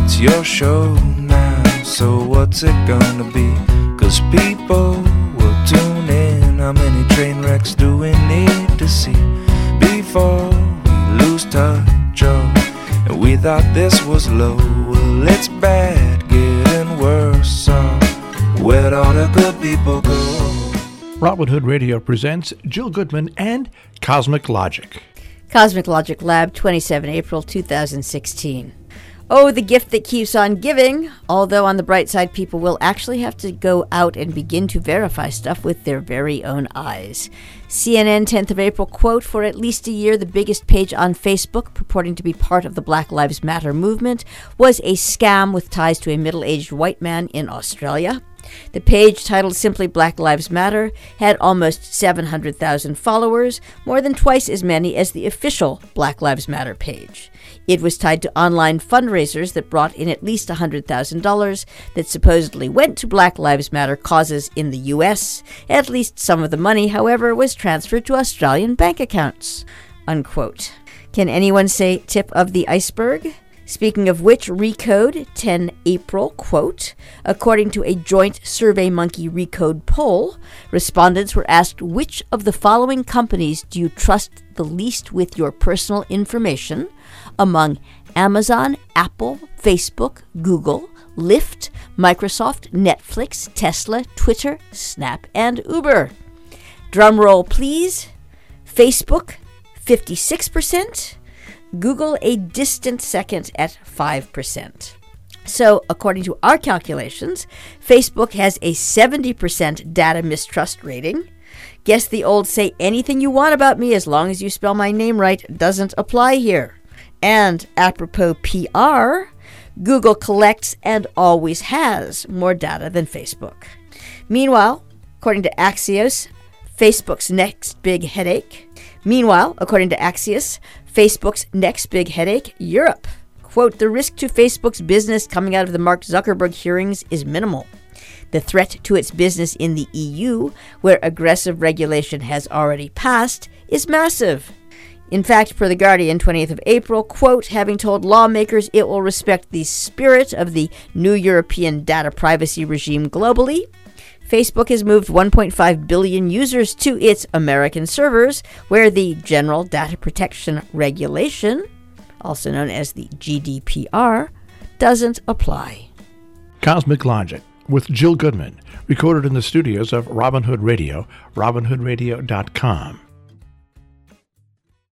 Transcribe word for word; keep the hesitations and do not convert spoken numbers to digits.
it's your show now, so what's it gonna be? Cause people will tune in. How many train wrecks do we need to see before we lose touch? Oh, and we thought this was low. Well, it's bad, getting worse. So where'd all the good people go? Robin Hood Radio presents Jill Goodman and Cosmic Logic. Cosmic Logic Lab, twenty-seven April two thousand sixteen. Oh, the gift that keeps on giving. Although on the bright side, people will actually have to go out and begin to verify stuff with their very own eyes. C N N, tenth of April, quote, for at least a year, the biggest page on Facebook, purporting to be part of the Black Lives Matter movement, was a scam with ties to a middle-aged white man in Australia. The page, titled simply Black Lives Matter, had almost seven hundred thousand followers, more than twice as many as the official Black Lives Matter page. It was tied to online fundraisers that brought in at least one hundred thousand dollars that supposedly went to Black Lives Matter causes in the U S. At least some of the money, however, was transferred to Australian bank accounts. Unquote. Can anyone say tip of the iceberg? Speaking of which, Recode, tenth April, quote, according to a joint SurveyMonkey Recode poll, respondents were asked which of the following companies do you trust the least with your personal information among Amazon, Apple, Facebook, Google, Lyft, Microsoft, Netflix, Tesla, Twitter, Snap, and Uber. Drum roll, please. Facebook, fifty-six percent. Google a distant second at five percent. So, according to our calculations, Facebook has a seventy percent data mistrust rating. Guess the old say anything you want about me as long as you spell my name right doesn't apply here. And apropos P R, Google collects and always has more data than Facebook. Meanwhile, according to Axios, Facebook's next big headache. Meanwhile, according to Axios, Facebook's next big headache, Europe. Quote, the risk to Facebook's business coming out of the Mark Zuckerberg hearings is minimal. The threat to its business in the E U, where aggressive regulation has already passed, is massive. In fact, per The Guardian, twentieth of April, quote, having told lawmakers it will respect the spirit of the new European data privacy regime globally, Facebook has moved one point five billion users to its American servers, where the General Data Protection Regulation, also known as the G D P R, doesn't apply. Cosmic Logic with Jill Goodman, recorded in the studios of Robin Hood Radio, robin hood radio dot com.